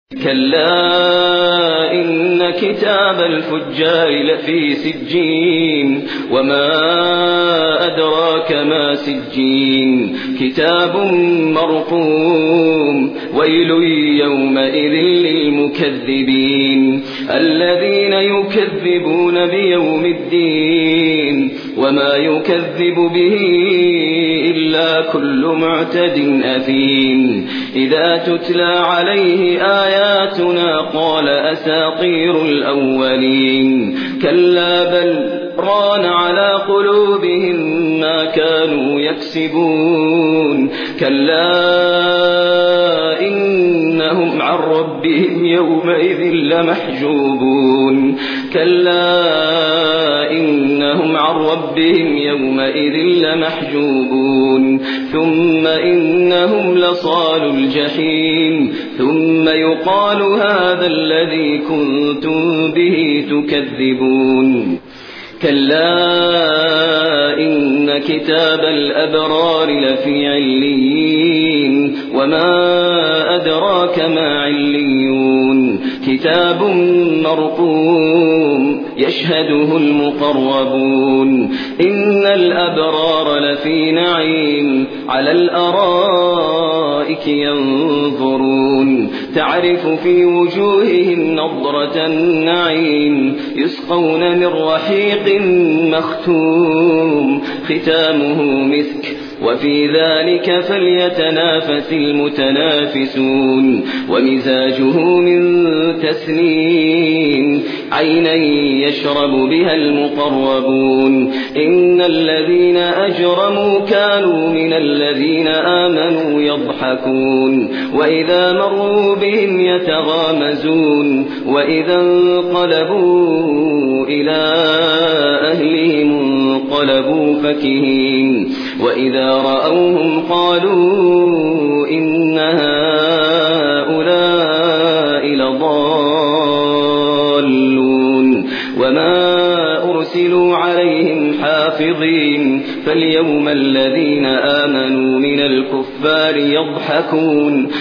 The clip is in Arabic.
كلا إن كتاب الفجار لفي سجين وما أدراك ما سجين كتاب مرقوم ويل يومئذ للمكذبين الذين يكذبون بيوم الدين وما يكذب به إلا كل معتد أثيم إذا تتلى عليه آياتنا قال أساطير الأولين كلا بل ران على قلوبهم ما كانوا يكسبون كلا إنهم عن ربهم يومئذ لمحجوبون كلا إنهم عن ربهم يومئذ لمحجوبون ثم إنهم لصال الجحيم ثم يقال هذا الذي كنتم به تكذبون كلا إن كتاب الأبرار لفي عليين وما أدراك ما عليون كتاب مرقوم يشهده المقربون إن الأبرار لفي نعيم على الأرائك ينظرون تعرف في وجوههم نضرة النعيم يسقون من رحيق مختوم ختامه مسك وفي ذلك فليتنافس المتنافسون ومزاجه من تسنيم عينا يشرب بها المقربون إن الذين أجرموا كانوا من الذين آمنوا يضحكون وإذا مروا بهم يتغامزون وإذا انقلبوا إلى أهلهم انقلبوا فكهين وإذا رأوهم قالوا إن هؤلاء لضالون وما أرسلوا عليهم حافظين فاليوم الذين آمنوا من الكفار يضحكون